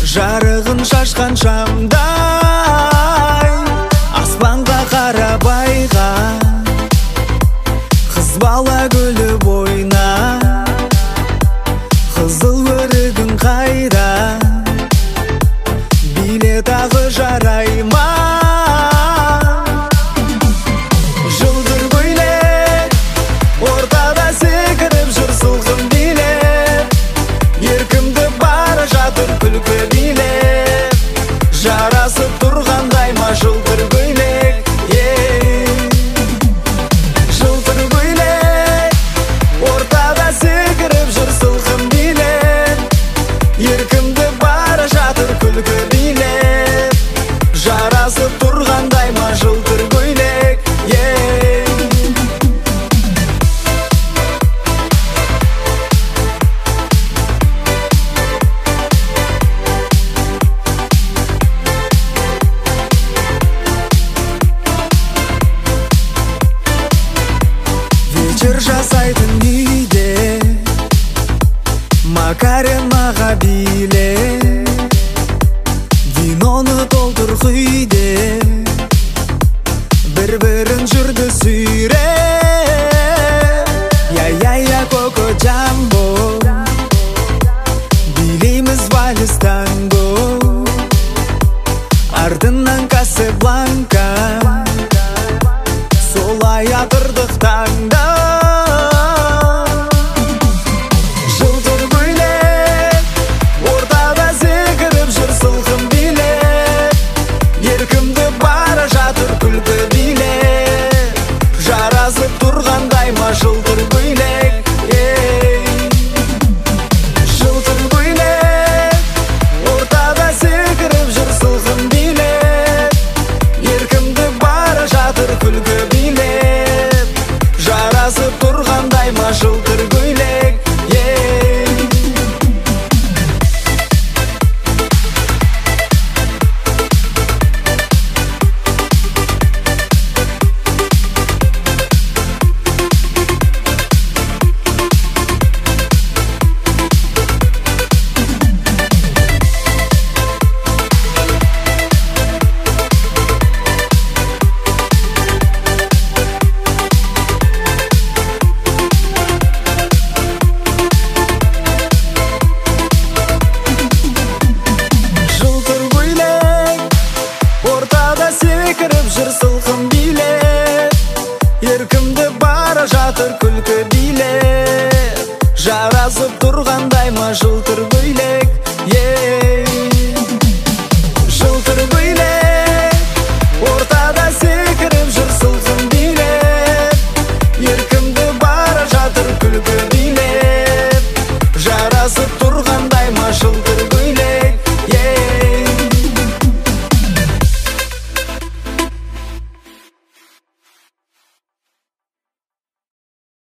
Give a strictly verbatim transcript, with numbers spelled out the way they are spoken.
жарығын шашқан шамдай аспанға қарап айға қыз бала күліп ойна қызыл өрігің қайда билет ағы жарай ма жылдыр көйлек ортада секіріп жүр сылқым билеп еркімді бара жатыр күлкі билеп жарасып тұрғандай ма жылтыр көйлек жылтыр көйлек ортада секіріп жүр сылқым билеп еркімді бара жатыр күлкі билеп жарасып тұрғандай ма жылтыр көйлек вечер жасайтын үйде макаренаға биле виноны толтыр құйде бір-бірін жүрді сүйре я-я-я коко джамбо билейміз вальс танго артынан Касабланка солай атырдық таңда жылтыр көйлек ортада секіріп жүр сылқым билеп еркімді бара жатыр күлкі билеп жарасып тұрғандай ма жылтыр көйлек жылтыр көйлек ортада секіріп жүр сылқым билеп еркімді бара жатыр күлкі билеп жарасып тұрғандай ма жылтыр көйлек секіріп жүр сылқым билеп еркімді бара жатыр күлкі билеп жарасып тұрғандай ма жылтыр көйлек